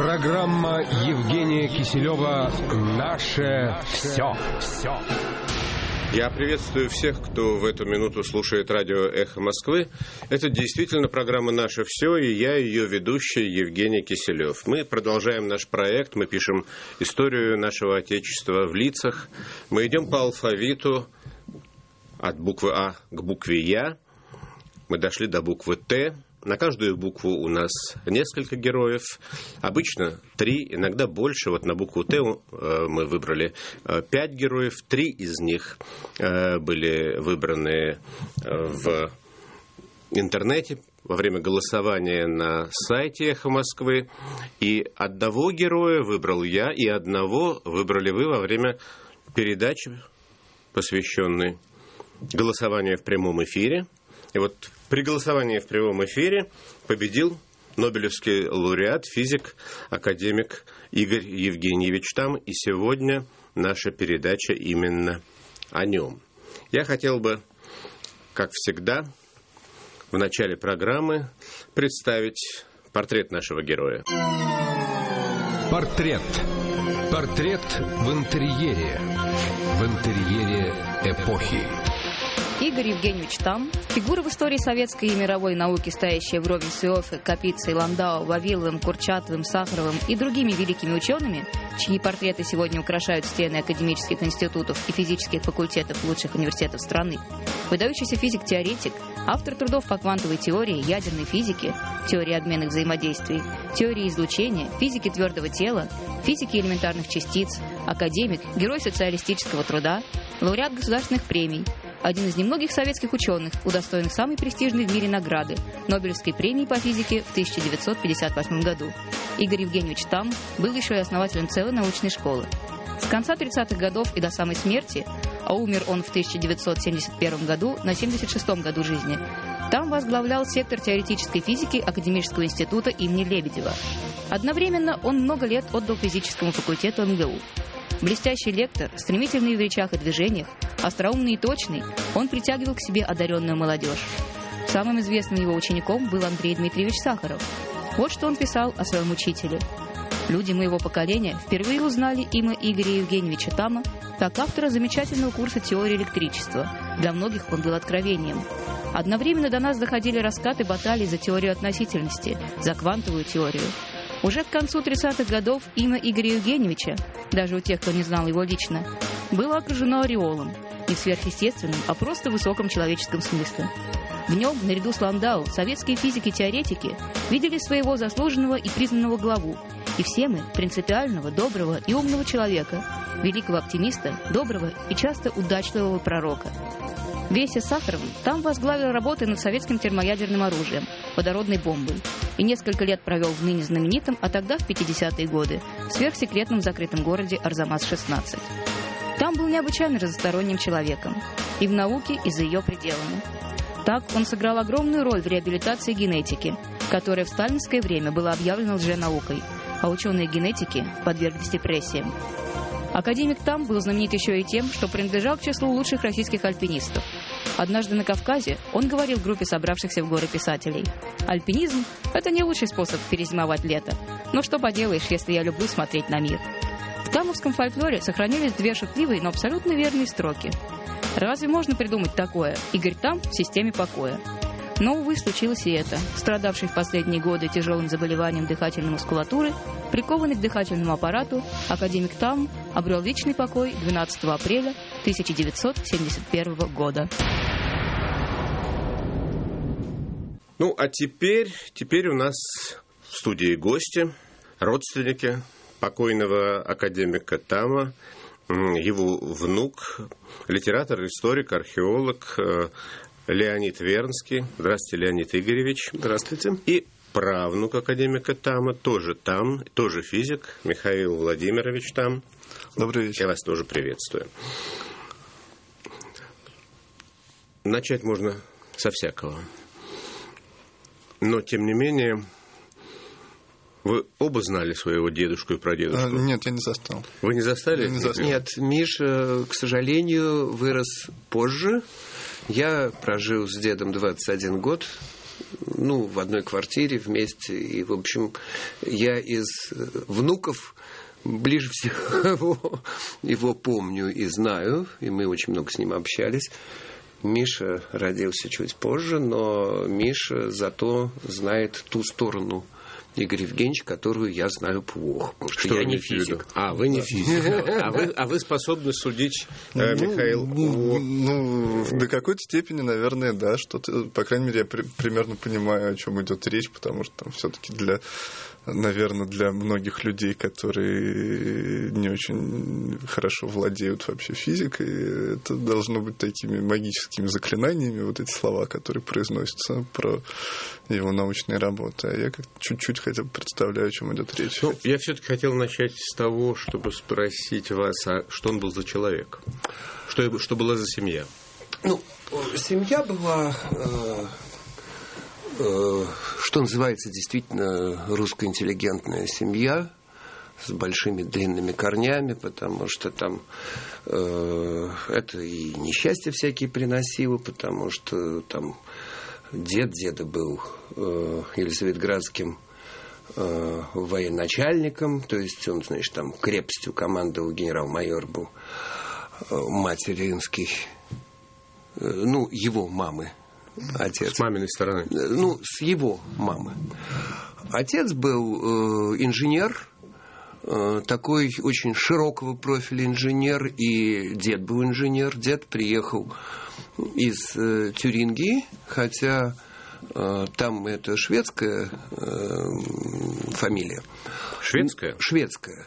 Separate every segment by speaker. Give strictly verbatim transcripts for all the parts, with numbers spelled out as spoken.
Speaker 1: Программа Евгения Киселева «Наше все». все.
Speaker 2: Я приветствую всех, кто в эту минуту слушает радио «Эхо Москвы». Это действительно программа «Наше все», и я ее ведущий Евгений Киселев. Мы продолжаем наш проект, мы пишем историю нашего Отечества в лицах. Мы идем по алфавиту от буквы А к букве Я. Мы дошли до буквы Т. На каждую букву у нас несколько героев, обычно три, иногда больше. Вот на букву Т мы выбрали пять героев, три из них были выбраны в интернете во время голосования на сайте «Эхо Москвы». И одного героя выбрал я, и одного выбрали вы во время передачи, посвященной голосованию в прямом эфире. И вот при голосовании в прямом эфире победил нобелевский лауреат, физик, академик Игорь Евгеньевич Тамм. И сегодня наша передача именно о нем. Я хотел бы, как всегда, в начале программы представить портрет нашего героя.
Speaker 1: Портрет. Портрет в интерьере. В интерьере эпохи.
Speaker 3: Игорь Евгеньевич Тамм – фигура в истории советской и мировой науки, стоящая вровень с Иоффе, Капицей, Ландау, Вавиловым, Курчатовым, Сахаровым и другими великими учеными, чьи портреты сегодня украшают стены академических институтов и физических факультетов лучших университетов страны. Выдающийся физик-теоретик, автор трудов по квантовой теории, ядерной физике, теории обменных взаимодействий, теории излучения, физике твердого тела, физике элементарных частиц, академик, герой социалистического труда, лауреат государственных премий, один из немногих советских ученых, удостоенных самой престижной в мире награды – Нобелевской премии по физике в тысяча девятьсот пятьдесят восьмом году. Игорь Евгеньевич Тамм был еще и основателем целой научной школы. С конца тридцатых годов и до самой смерти, а умер он в тысяча девятьсот семьдесят первом году на семьдесят шестом году жизни, Тамм возглавлял сектор теоретической физики Академического института имени Лебедева. Одновременно он много лет отдал физическому факультету эм гэ у. Блестящий лектор, стремительный в речах и движениях, остроумный и точный, он притягивал к себе одаренную молодежь. Самым известным его учеником был Андрей Дмитриевич Сахаров. Вот что он писал о своем учителе. Люди моего поколения впервые узнали имя Игоря Евгеньевича Тамма как автора замечательного курса теории электричества. Для многих он был откровением. Одновременно до нас доходили раскаты баталий за теорию относительности, за квантовую теорию. Уже к концу тридцатых годов имя Игоря Евгеньевича, даже у тех, кто не знал его лично, было окружено ореолом, не сверхъестественным, а просто в высоком человеческом смысле. В нем, наряду с Ландау, советские физики-теоретики видели своего заслуженного и признанного главу, и все мы принципиального, доброго и умного человека, великого оптимиста, доброго и часто удачливого пророка. Вместе с Сахаровым Тамм возглавил работы над советским термоядерным оружием, водородной бомбой, и несколько лет провел в ныне знаменитом, а тогда в пятидесятые годы, сверхсекретном закрытом городе Арзамас шестнадцать. Тамм был необычайно разносторонним человеком, и в науке, и за ее пределами. Так он сыграл огромную роль в реабилитации генетики, которая в сталинское время была объявлена лженаукой, а ученые генетики подверглись депрессиям. Академик Тамм был знаменит еще и тем, что принадлежал к числу лучших российских альпинистов. Однажды на Кавказе он говорил группе собравшихся в горы писателей: «Альпинизм – это не лучший способ перезимовать лето. Но что поделаешь, если я люблю смотреть на мир». В таммовском фольклоре сохранились две шутливые, но абсолютно верные строки. Разве можно придумать такое? Игорь Тамм в системе покоя. Но, увы, случилось и это. Страдавший в последние годы тяжелым заболеванием дыхательной мускулатуры, прикованный к дыхательному аппарату, академик Тамм обрел вечный покой двенадцатого апреля тысяча девятьсот семьдесят первого года.
Speaker 2: Ну, а теперь, теперь у нас в студии гости, родственники покойного академика Тамма, его внук, литератор, историк, археолог Леонид Вернский. Здравствуйте, Леонид Игоревич.
Speaker 4: Здравствуйте.
Speaker 2: И правнук академика Тамма, тоже Тамм, тоже физик, Михаил Владимирович Тамм.
Speaker 4: Добрый вечер.
Speaker 2: Я вас тоже приветствую. Начать можно со всякого. Но, тем не менее, вы оба знали своего дедушку и прадедушку?
Speaker 4: А, нет, я не застал.
Speaker 2: Вы не застали?
Speaker 4: Я не застал.
Speaker 5: Нет, Миша, к сожалению, вырос позже. Я прожил с дедом двадцать один год, ну, в одной квартире вместе. И, в общем, я из внуков ближе всего его помню и знаю. И мы очень много с ним общались. Миша родился чуть позже, но Миша зато знает ту сторону Игоря Евгеньевича, которую я знаю плохо, потому что, что я не физик.
Speaker 2: А, вы не да. физик. А вы, а вы способны судить, э, Михаил?
Speaker 4: Ну, о... ну, до какой-то степени, наверное, да. Что-то, по крайней мере, я при, примерно понимаю, о чем идет речь, потому что там все-таки для, наверное, для многих людей, которые не очень хорошо владеют вообще физикой, это должно быть такими магическими заклинаниями, вот эти слова, которые произносятся про его научные работы. А я как-то чуть-чуть хотя бы представляю, о чем идет речь.
Speaker 2: Ну, я все-таки хотел начать с того, чтобы спросить вас, а что он был за человек? Что, что была за семья?
Speaker 5: Ну, семья была, э, э, что называется, действительно русскоинтеллигентная семья с большими длинными корнями, потому что там э, это и несчастья всякие приносило, потому что там дед деда был э, елизаветградским э, военачальником, то есть он, значит, там крепостью командовал, генерал-майор был, э, матери римский, э, ну, его мамы, отец.
Speaker 2: С маминой стороны?
Speaker 5: Э, ну, с его мамы. Отец был э, инженер, э, такой очень широкого профиля инженер, и дед был инженер. Дед приехал из э, Тюрингии, хотя э, там это шведская э, фамилия.
Speaker 2: Шведская?
Speaker 5: Шведская.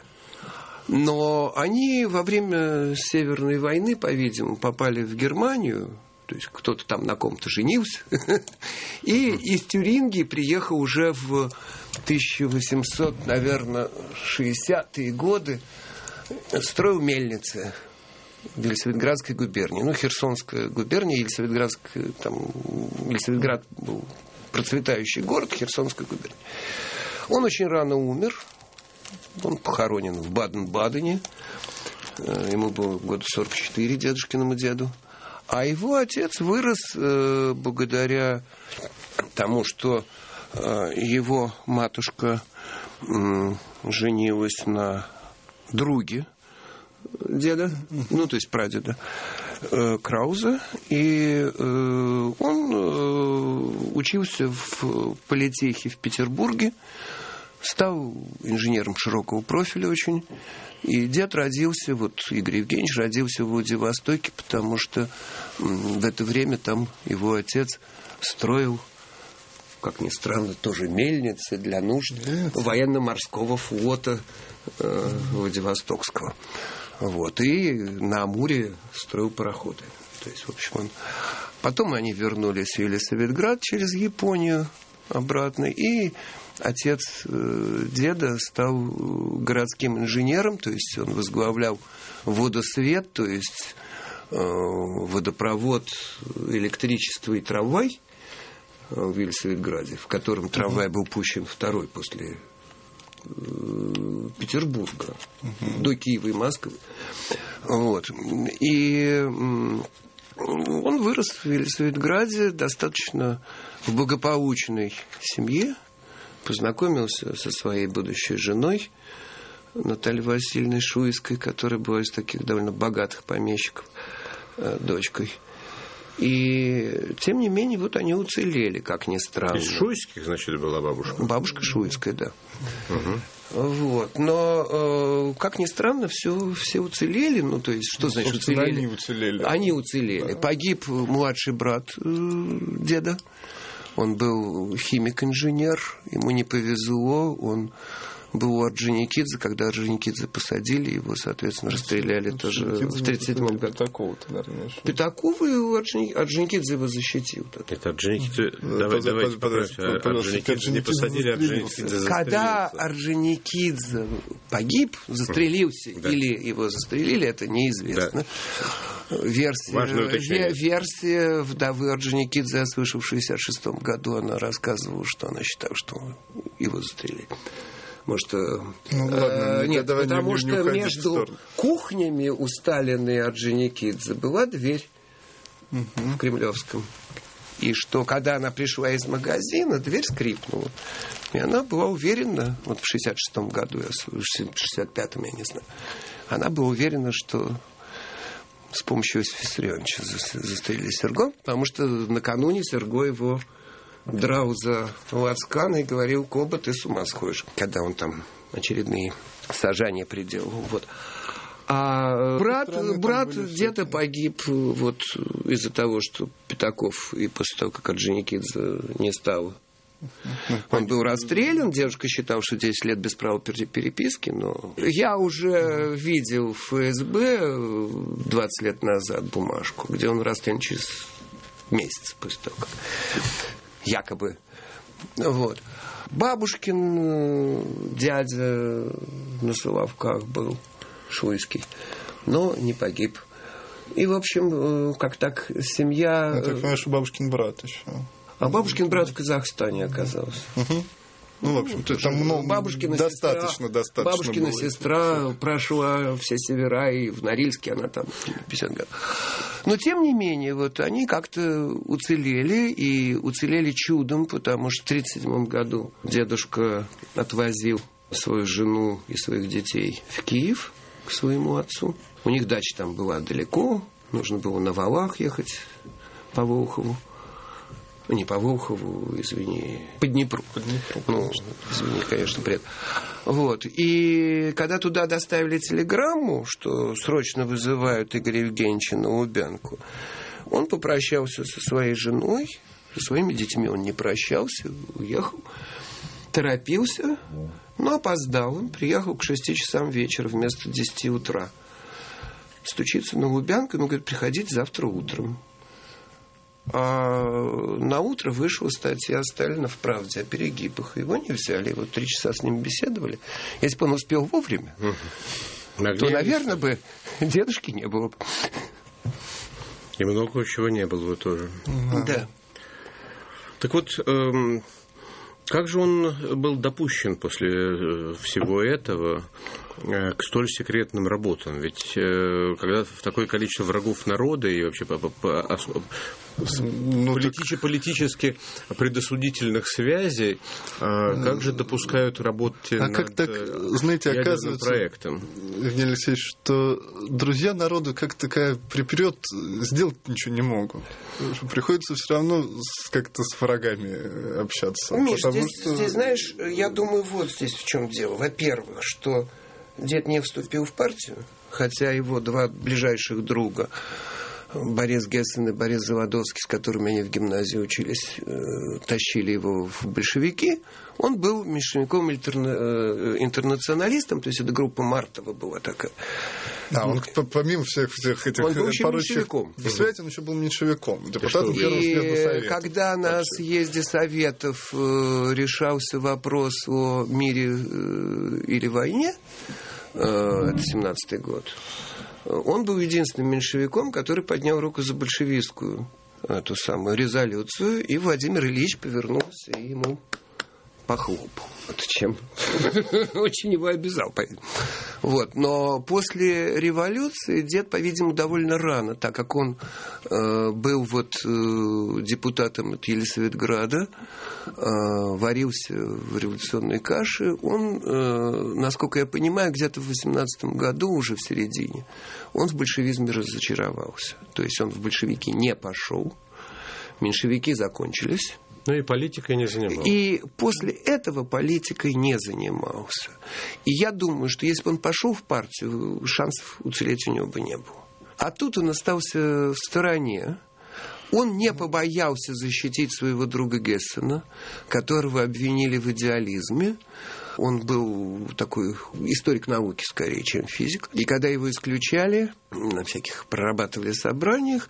Speaker 5: Но они во время Северной войны, по-видимому, попали в Германию, то есть кто-то там на ком-то женился, и из Тюрингии приехал уже в тысяча восемьсот, наверное, шестидесятые годы, строил мельницы в Елисаветградской губернии. Ну, Херсонская губерния, Елисаветградская, там, Елисаветград был процветающий город, Херсонская губерния. Он очень рано умер. Он похоронен в Баден-Бадене. Ему было года сорок четыре, дедушкиному деду. А его отец вырос э, благодаря тому, что э, его матушка э, женилась на друге деда, ну, то есть прадеда э, Крауза, и э, он э, учился в политехе в Петербурге, стал инженером широкого профиля очень, и дед родился, вот Игорь Евгеньевич родился в Владивостоке, потому что в это время там его отец строил, как ни странно, тоже мельницы для нужд военно-морского флота э, Владивостокского. Вот. И на Амуре строил пароходы. То есть, в общем, он... Потом они вернулись в Елисаветград через Японию обратно. И отец э, деда стал городским инженером. То есть, он возглавлял водосвет, то есть э, водопровод, электричество и трамвай в Елисаветграде, в котором трамвай был пущен второй после Петербурга, угу. до Киева и Москвы. Вот. И он вырос в Елисаветграде достаточно в благополучной семье, познакомился со своей будущей женой Натальей Васильевной Шуйской, которая была из таких довольно богатых помещиков, дочкой. И, тем не менее, вот они уцелели, как ни странно.
Speaker 2: Из Шуйских, значит, была бабушка?
Speaker 5: Бабушка Шуйская, да.
Speaker 2: Угу.
Speaker 5: Вот. Но, э, как ни странно, все, все уцелели. Ну, то есть, что значит
Speaker 4: Собственно,
Speaker 5: уцелели?
Speaker 4: Они уцелели.
Speaker 5: Они уцелели. Да. Погиб младший брат э, деда. Он был химик-инженер. Ему не повезло. Он был у Орджоникидзе. Когда Орджоникидзе посадили, его, соответственно, расстреляли ну, тоже в тридцать седьмом году.
Speaker 4: Пятакова-то, наверное.
Speaker 5: Пятакова, и Орджоникидзе его защитил.
Speaker 2: Это Орджоникидзе... Давай, давайте поправьте. Орджоникидзе не посадили, Орджоникидзе застрелился.
Speaker 5: Когда Орджоникидзе погиб, застрелился, да. или его застрелили, это неизвестно. Да. Версия, версия вдовы Орджоникидзе, я слышал, в шестьдесят шестом году она рассказывала, что она считала, что его застрелили. Может, ну, ладно, э, нет, потому не, что не между кухнями у Сталина и Орджоникидзе была дверь угу. в Кремлевском И что, когда она пришла из магазина, дверь скрипнула. И она была уверена, вот в шестьдесят шестом году, в шестьдесят пятом, я не знаю, она была уверена, что с помощью Иосифа Виссарионовича застрелили Серго, потому что накануне Серго его драл за лацкан и говорил: Коба, ты с ума сходишь, когда он там очередные сажания приделал. Вот. А брат, брат где-то погиб вот из-за того, что Пятаков, и после того, как Орджоникидзе не стал, он был расстрелян. Девушка считала, что десять лет без права переписки, но я уже видел в ФСБ двадцать лет назад бумажку, где он расстрелян через месяц после того, как якобы. Вот. Бабушкин дядя на Соловках был, Шуйский, но не погиб. И, в общем, как так семья...
Speaker 4: Я так понимаю, что бабушкин брат еще.
Speaker 5: А бабушкин брат в Казахстане оказался.
Speaker 4: Угу. Ну, в общем, там много,
Speaker 5: бабушкина
Speaker 4: достаточно,
Speaker 5: сестра,
Speaker 4: достаточно
Speaker 5: бабушкина
Speaker 4: было.
Speaker 5: сестра прошла все севера, и в Норильске она там пятьдесят лет. Но, тем не менее, вот они как-то уцелели, и уцелели чудом, потому что в тридцать седьмом году дедушка отвозил свою жену и своих детей в Киев к своему отцу. У них дача там была далеко, нужно было на валах ехать по Волхову. Не по Волхову, извини, по Днепру.
Speaker 4: По Днепру,
Speaker 5: ну, извини, конечно, бред. Вот. И когда туда доставили телеграмму, что срочно вызывают Игоря Евгеньевича на Лубянку, он попрощался со своей женой, со своими детьми он не прощался, уехал, торопился, но опоздал. Он приехал к шести часам вечера вместо десяти утра. Стучится на Лубянку, ему говорит: приходите завтра утром. А на утро вышла статья Сталина в «Правде» о перегибах. Его не взяли. Вот три часа с ним беседовали. Если бы он успел вовремя, угу. то, наверное, бы дедушки не было.
Speaker 2: И много чего не было бы тоже.
Speaker 5: Да. да.
Speaker 2: Так вот, эм, как же он был допущен после всего этого к столь секретным работам? Ведь э, когда в такое количество врагов народа и вообще по, по, по, ну, политически, так... политически предосудительных связей, а ну, как же допускают работе
Speaker 4: а
Speaker 2: над
Speaker 4: как так, знаете,
Speaker 2: ядерным проектом?
Speaker 4: Евгений Алексеевич, что друзья народу как такая припрет, сделать ничего не могут. Приходится все равно как-то с врагами общаться.
Speaker 5: Миш, здесь, что... здесь, знаешь, я думаю, вот здесь в чем дело. Во-первых, что дед не вступил в партию, хотя его два ближайших друга, Борис Гессен и Борис Заводовский, с которыми они в гимназии учились, э, тащили его в большевики. Он был меньшевиком интернационалистом, то есть это группа Мартова была такая.
Speaker 4: Да, он помимо всех, всех этих
Speaker 5: он был еще
Speaker 4: порочных
Speaker 5: меньшевиком.
Speaker 4: связей, он еще был меньшевиком, депутатом первого съезда Советов.
Speaker 5: Когда на съезде Советов э, решался вопрос о мире э, или войне, э, это семнадцатый год, он был единственным меньшевиком, который поднял руку за большевистскую эту самую резолюцию, и Владимир Ильич повернулся и ему похлопал. Вот чем очень его обязал. Вот. Но после революции дед, по-видимому, довольно рано, так как он э, был вот э, депутатом от Елисаветграда, э, варился в революционной каше, он, э, насколько я понимаю, где-то в восемнадцатом году, уже в середине, он в большевизме разочаровался. То есть он в большевики не пошел, меньшевики закончились.
Speaker 2: Ну и политикой не занимался.
Speaker 5: И после этого политикой не занимался. И я думаю, что если бы он пошел в партию, шансов уцелеть у него бы не было. А тут он остался в стороне. Он не побоялся защитить своего друга Гессена, которого обвинили в идеализме. Он был такой историк науки, скорее, чем физик. И когда его исключали, на всяких прорабатывали собраниях,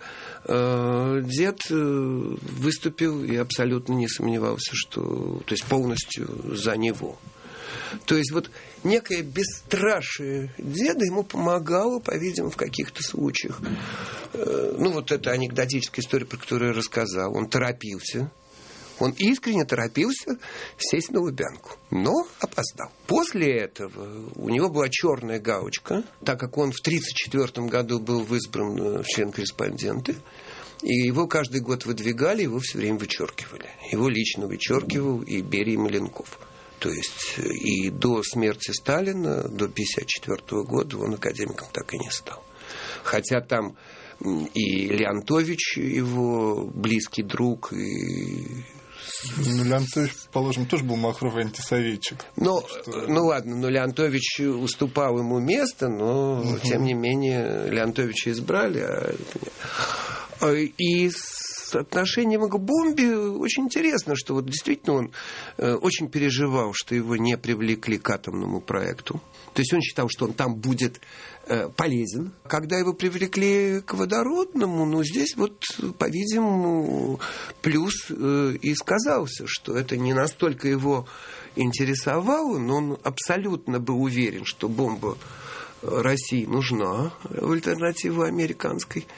Speaker 5: дед выступил и абсолютно не сомневался, что... То есть полностью за него. То есть вот некое бесстрашие деда ему помогало, по-видимому, в каких-то случаях. Ну, вот это анекдотическая история, про которую я рассказал. Он торопился. Он искренне торопился сесть на Лубянку, но опоздал. После этого у него была черная галочка, так как он в тысяча девятьсот тридцать четвёртом году был избран в член-корреспонденты. И его каждый год выдвигали, его все время вычеркивали. Его лично вычеркивал и Берия, и Маленков. То есть и до смерти Сталина, до тысяча девятьсот пятьдесят четвёртого года он академиком так и не стал. Хотя там и Леонтович, его близкий друг, и...
Speaker 4: Ну, Леонтович, положим, тоже был махровый антисоветчик.
Speaker 5: Ну,
Speaker 4: что...
Speaker 5: ну ладно, но Леонтович уступал ему место, но, угу. тем не менее, Леонтовича избрали. А... И с отношением к бомбе очень интересно, что вот действительно он очень переживал, что его не привлекли к атомному проекту. То есть он считал, что он там будет э, полезен. Когда его привлекли к водородному, ну, здесь вот, по-видимому, плюс э, и сказался, что это не настолько его интересовало, но он абсолютно был уверен, что бомба России нужна в альтернативу американской.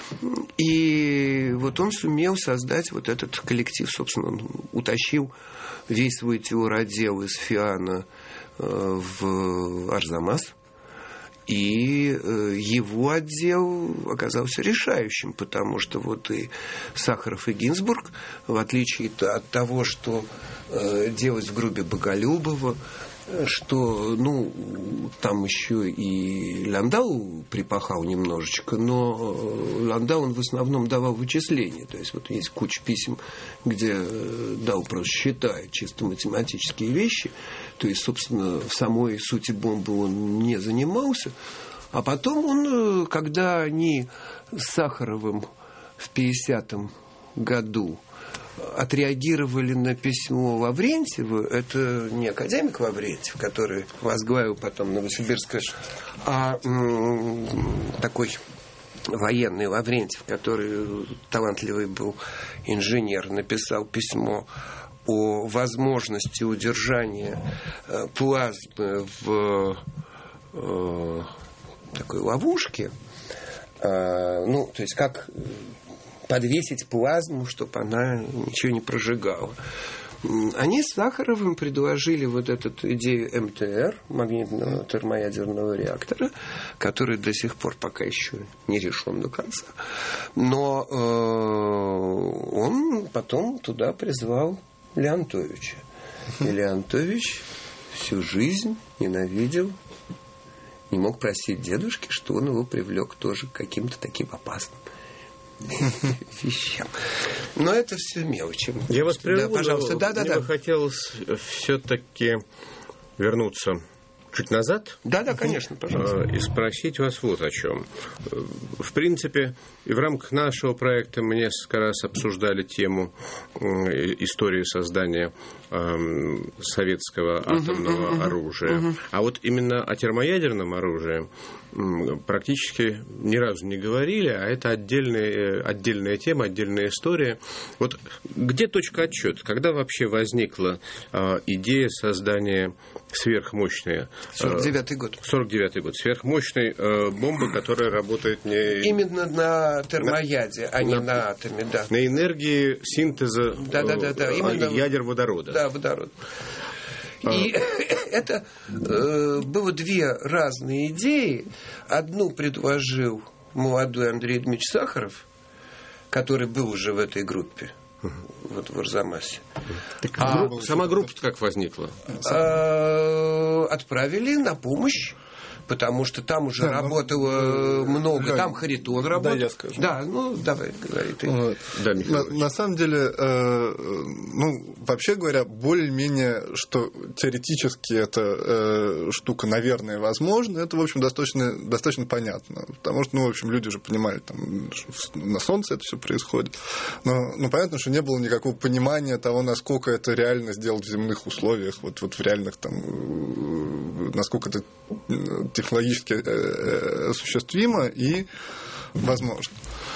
Speaker 5: И вот он сумел создать вот этот коллектив. Собственно, он утащил весь свой теоротдел из ФИАНа в Арзамас. И его отдел оказался решающим, потому что вот и Сахаров, и Гинзбург, в отличие от того, что делалось в группе Боголюбова, что, ну, там еще и Ландау припахал немножечко, но Ландау он в основном давал вычисления. То есть вот есть куча писем, где Дау просто считает чисто математические вещи. То есть, собственно, в самой сути бомбы он не занимался. А потом он, когда они с Сахаровым в пятидесятом году отреагировали на письмо Лаврентьева, это не академик Лаврентьев, который возглавил потом Новосибирское, а м- такой военный Лаврентьев, который талантливый был инженер, написал письмо о возможности удержания э, плазмы в э, такой ловушке. Э, ну, то есть как подвесить плазму, чтобы она ничего не прожигала. Они с Сахаровым предложили вот эту идею эм тэ эр, магнитного термоядерного реактора, который до сих пор пока еще не решен до конца. Но э, он потом туда призвал Леонтовича. И Леонтович всю жизнь ненавидел, не мог простить дедушке, что он его привлек тоже к каким-то таким опасным вещам. Но это все мелочи.
Speaker 2: Я вас прерву,
Speaker 5: да, пожалуйста. Да, да,
Speaker 2: мне
Speaker 5: да.
Speaker 2: бы хотелось все-таки вернуться чуть назад.
Speaker 5: Да, да, конечно, пожалуйста.
Speaker 2: И спросить вас вот о чем. В принципе, и в рамках нашего проекта мы несколько раз обсуждали тему истории создания советского атомного uh-huh, uh-huh, оружия. Uh-huh. А вот именно о термоядерном оружии практически ни разу не говорили, а это отдельная, отдельная тема, отдельная история. Вот где точка отсчета? Когда вообще возникла э, идея создания сверхмощной...
Speaker 5: сорок девятый год.
Speaker 2: сорок девятый год. Сверхмощной э, бомбы, которая работает не...
Speaker 5: Именно на термояде, на, а не на, на атоме, да.
Speaker 2: На энергии синтеза
Speaker 5: да, да, да, да. Именно...
Speaker 2: ядер водорода.
Speaker 5: Да, водород. И это э, было две разные идеи. Одну предложил молодой Андрей Дмитриевич Сахаров, который был уже в этой группе, вот в Арзамасе.
Speaker 2: Так, а группа, сама группа как возникла?
Speaker 5: Э, отправили на помощь. Потому что там уже да, работало ну, много. Да, там Харитон работал.
Speaker 4: Да, я скажу.
Speaker 5: Да, ну, давай, говори ты.
Speaker 4: Вот.
Speaker 2: Да,
Speaker 4: на, на самом деле, э, ну, вообще говоря, более-менее, что теоретически эта э, штука, наверное, возможна, это, в общем, достаточно, достаточно понятно. Потому что, ну, в общем, люди уже понимали, там, на Солнце это все происходит. Но, ну, понятно, что не было никакого понимания того, насколько это реально сделать в земных условиях, вот, вот в реальных, там, насколько это технологически осуществимо и возможно.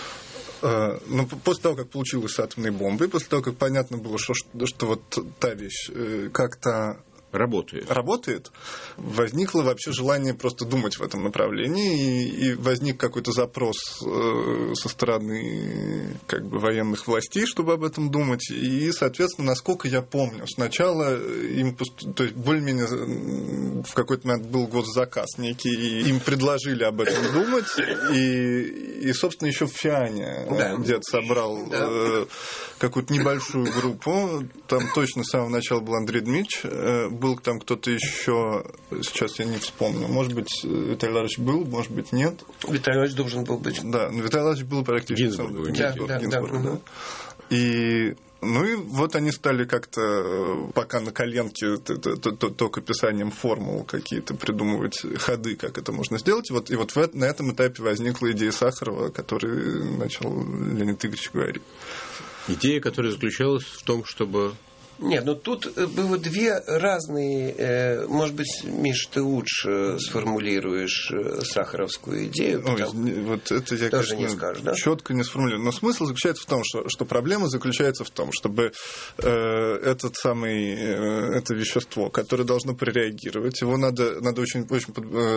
Speaker 4: Но после того, как получилась атомная бомба, и после того, как понятно было, что, что вот та вещь как-то
Speaker 2: работает.
Speaker 4: Работает. Возникло вообще желание просто думать в этом направлении, и, и возник какой-то запрос э, со стороны как бы военных властей, чтобы об этом думать. И, соответственно, насколько я помню, сначала им посту... то есть более-менее в какой-то момент был госзаказ некий, и им предложили об этом думать, и, и собственно, еще в ФИАНе
Speaker 5: да.
Speaker 4: дед собрал да. э, какую-то небольшую группу. Там точно с самого начала был Андрей Дмитриевич, э, был там кто-то еще, сейчас я не вспомню, может быть, Виталий Ларович был, может быть, нет.
Speaker 5: Виталий Ларович должен был быть.
Speaker 4: Да, но Виталий Ларович был практически...
Speaker 2: Гинзбург.
Speaker 5: Гинзбург, да,
Speaker 4: Гинзбург,
Speaker 5: да,
Speaker 4: да.
Speaker 5: да.
Speaker 4: И... Ну и вот они стали как-то пока на коленке только описанием формул какие-то придумывать ходы, как это можно сделать. И вот, и вот в, на этом этапе возникла идея Сахарова, о которой начал Леонид Игоревич говорить.
Speaker 2: Идея, которая заключалась в том, чтобы...
Speaker 5: Нет, ну тут было две разные... Может быть, Миш, ты лучше сформулируешь сахаровскую идею.
Speaker 4: Ой, вот это я,
Speaker 5: тоже
Speaker 4: конечно,
Speaker 5: не скажешь, да?
Speaker 4: четко не сформулирую. Но смысл заключается в том, что, что проблема заключается в том, чтобы э, этот самый, э, это вещество, которое должно прореагировать, его надо, надо очень, очень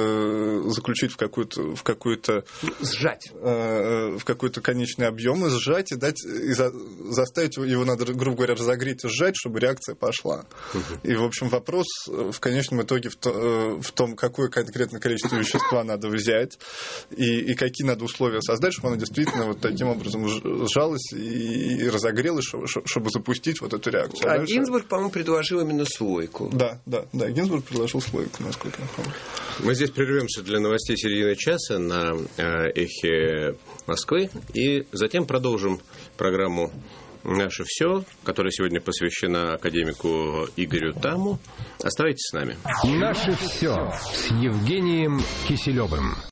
Speaker 4: э, заключить в какую-то... В какую-то
Speaker 5: сжать.
Speaker 4: Э, в какой-то конечный объем и сжать, и дать, и за, заставить его, его надо, грубо говоря, разогреть и сжать, чтобы реакция пошла. Uh-huh. И, в общем, вопрос в конечном итоге в, то, в том, какое конкретное количество вещества надо взять и, и какие надо условия создать, чтобы оно действительно вот таким образом сжалось и, и разогрелось, чтобы, чтобы запустить вот эту реакцию.
Speaker 5: А,
Speaker 4: а дальше...
Speaker 5: Гинзбург, по-моему, предложил именно слойку.
Speaker 4: Да, да, да, Гинзбург предложил слойку, насколько я помню.
Speaker 2: Мы здесь прервемся для новостей середины часа на Эхе Москвы и затем продолжим программу «Наше все», которая сегодня посвящена академику Игорю Тамму. Оставайтесь с нами.
Speaker 1: «Наше все» с Евгением Киселевым.